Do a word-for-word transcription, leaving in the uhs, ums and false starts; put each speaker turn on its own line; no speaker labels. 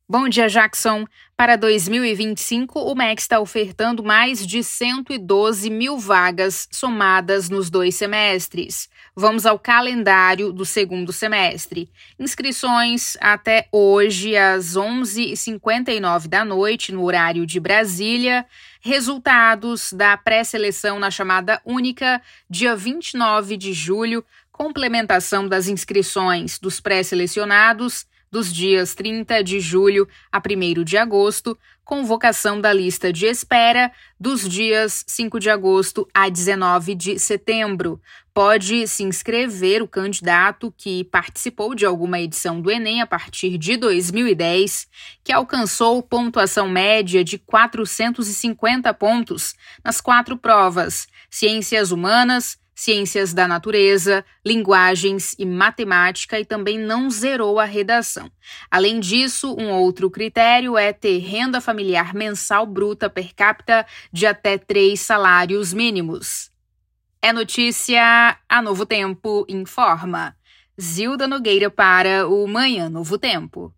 Bom dia, Jackson. Para dois mil e vinte e cinco, o M E C está ofertando mais de cento e doze mil vagas somadas nos dois semestres. Vamos ao calendário do segundo semestre. Inscrições até hoje às onze e cinquenta e nove da noite, no horário de Brasília. Resultados da pré-seleção na chamada única, dia vinte e nove de julho. Complementação das inscrições dos pré-selecionados dos dias trinta de julho a primeiro de agosto, convocação da lista de espera dos dias cinco de agosto a dezenove de setembro. Pode se inscrever o candidato que participou de alguma edição do Enem a partir de dois mil e dez, que alcançou pontuação média de quatrocentos e cinquenta pontos nas quatro provas: Ciências Humanas, Ciências da Natureza, Linguagens e Matemática, e também não zerou a redação. Além disso, um outro critério é ter renda familiar mensal bruta per capita de até três salários mínimos. É notícia, a Novo Tempo informa. Zilda Nogueira para o Manhã Novo Tempo.